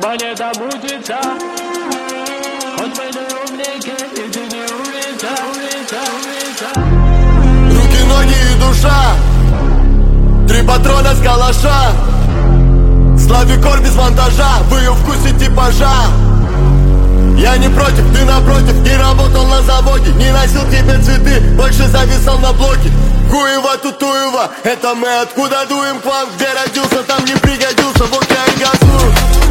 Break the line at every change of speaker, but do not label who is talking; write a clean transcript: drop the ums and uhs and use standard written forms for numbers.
планета мутится. Хоть мы не умники, и ты не умница, умница, умница.
Руки, ноги и душа, 3 патрона с калаша. Славикор без монтажа, в ее вкусе типажа. Я не против, ты напротив, не работал на заводе, не носил тебе цветы, больше зависал на блоке. Гуева, Тутуева, это мы откуда дуем к вам, где родился, там не пригодился, вот я и газую.